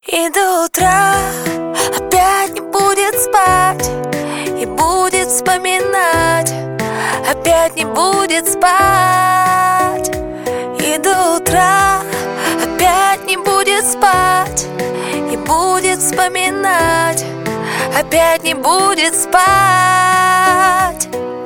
И до утра опять не будет спать, и будет вспоминать, опять не будет спать. И до утра опять не будет спать, и будет вспоминать, опять не будет спать.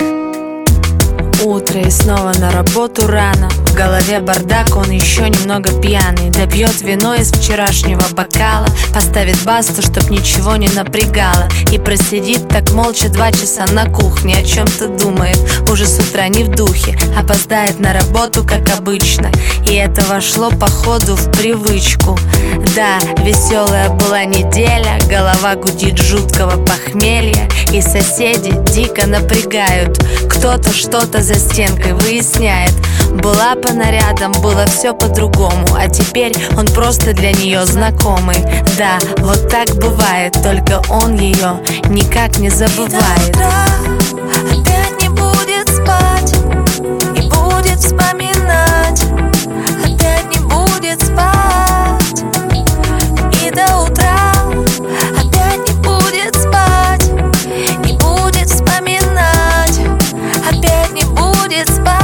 Утро и снова на работу рано. В голове бардак, он еще немного пьяный. Допьет вино из вчерашнего бокала, поставит басту, чтоб ничего не напрягало, и просидит так молча 2 часа на кухне. О чем-то думает, уже с утра не в духе. Опоздает на работу, как обычно, и это вошло походу в привычку. Да, веселая была неделя, голова гудит жуткого похмелья, и соседи дико напрягают. Кто-то что-то за стенкой выясняет. Была по нарядам, было все по-другому, а теперь он просто для нее знакомый. Да, вот так бывает, только он ее никак не забывает. Опять не будет спать, и будет вспоминать, опять не будет спать. И до утра опять не будет спать, и будет вспоминать, опять не будет спать.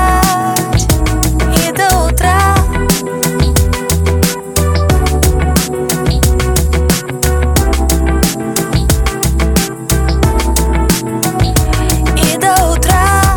И до утра. И до утра.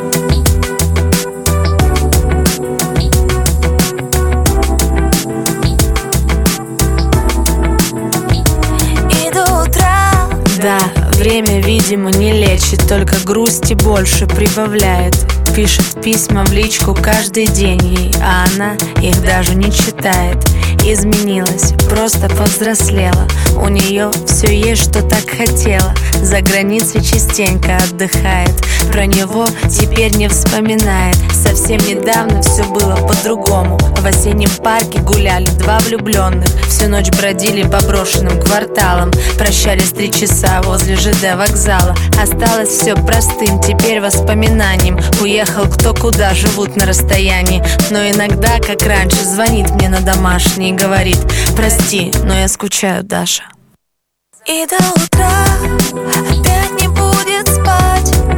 И до утра. Да, время, видимо, не лечит, только грусти больше прибавляет. Пишет письма в личку каждый день ей, а она их даже не читает. Изменилась, просто повзрослела. У нее все есть, что так хотела. За границей частенько отдыхает, про него теперь не вспоминает. Совсем недавно все было по-другому. В осеннем парке гуляли 2 влюбленных, всю ночь бродили по брошенным кварталам, прощались 3 часа возле ЖД вокзала. Осталось все простым теперь воспоминанием. Уехал кто куда, живут на расстоянии, но иногда, как раньше, звонит мне на домашний и говорит: прости, но я скучаю, Даша. И до утра опять не будет спать,